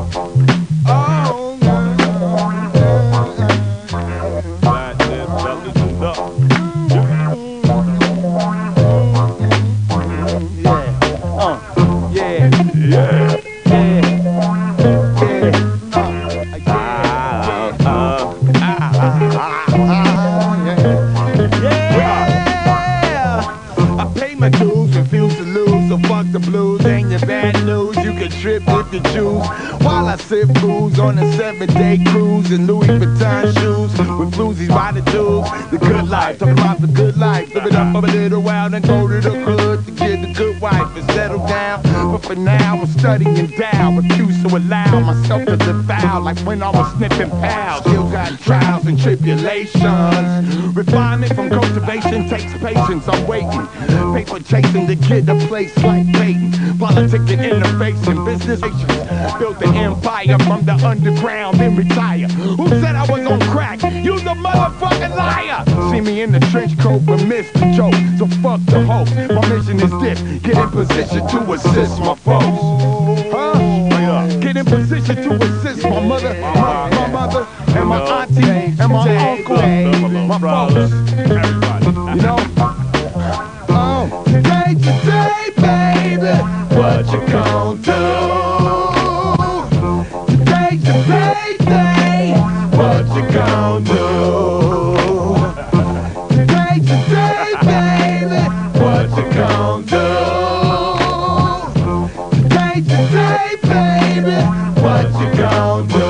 Oh, Fat them fellas and up. yeah, Yeah. I pay my dues, refuse to lose, so fuck the blues. Ain't the bad news, you can trip if you choose. While I sip booze on a 7-day cruise in Louis Vuitton shoes with floozies by the tubes. The good life, talking about the good life. Live it up for a little while, then go to the hood to get the good wife and settle down. But for now, I'm studying down, refuse to allow myself to defile like when I was sniffing pals. Still got trials and tribulations. Refinement from cultivation takes patience. I'm waiting, paper chasing to get a place like Peyton. Politicking, interfacing, business agents. Built an empire from the underground, then retire. Who said I was on crack? You the motherfucking liar. See me in the trench coat but miss the joke. So fuck the hope. My mission is this: get in position to assist my folks. Get in position to assist my mother, my mother, and my auntie, and my uncle, my folks. Everybody. You know? Today, baby, what you gon' do? Today, what you gon' do? Today, baby, what you gon' do? Today, baby, what you gon' do?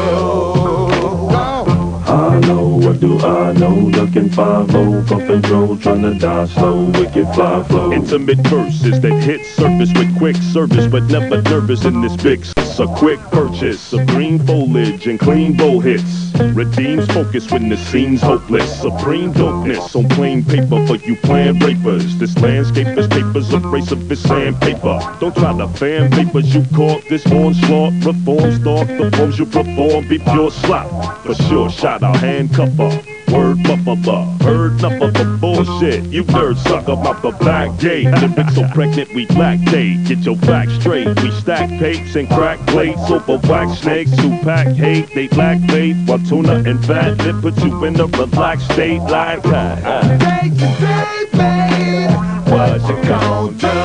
I know, what do I know? Ducking 5-0, puffin' dro, tryna die slow, wicked fly flow. Intimate verses that hit surface with quick service, but never nervous in this big. A quick purchase of green foliage and clean bowl hits. Redeems focus when the scene's hopeless. Supreme dopeness on plain paper for you plan rapers. This landscape is papers abrasive as sandpaper. Don't try to fan papers, you caught this onslaught. Reform start the forms you perform, be pure slop. For sure, shot our handcuffer. Word muffler, heard enough of the bullshit. You nerd suck about the back gate. Lyrics so pregnant we lactate. Get your facts straight. We stack papes and crack plates over wax snakes who pack hate. They lack faith while tuna and fat lip put you in a relaxed state like that. Today, baby, what you gon' do?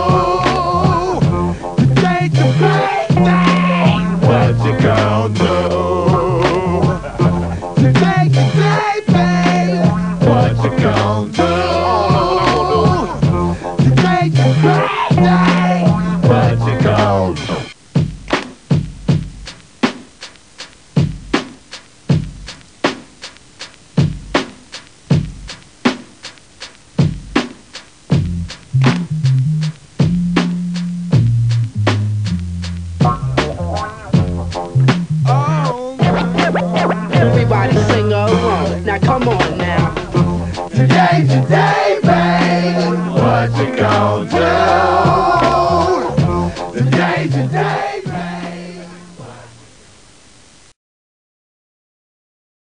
Today, what you gon' do? Today, baby, what you gon' do? Today, what you gon' do? Everybody sing along. Now come on now. Today, baby, what you gon' do? Today.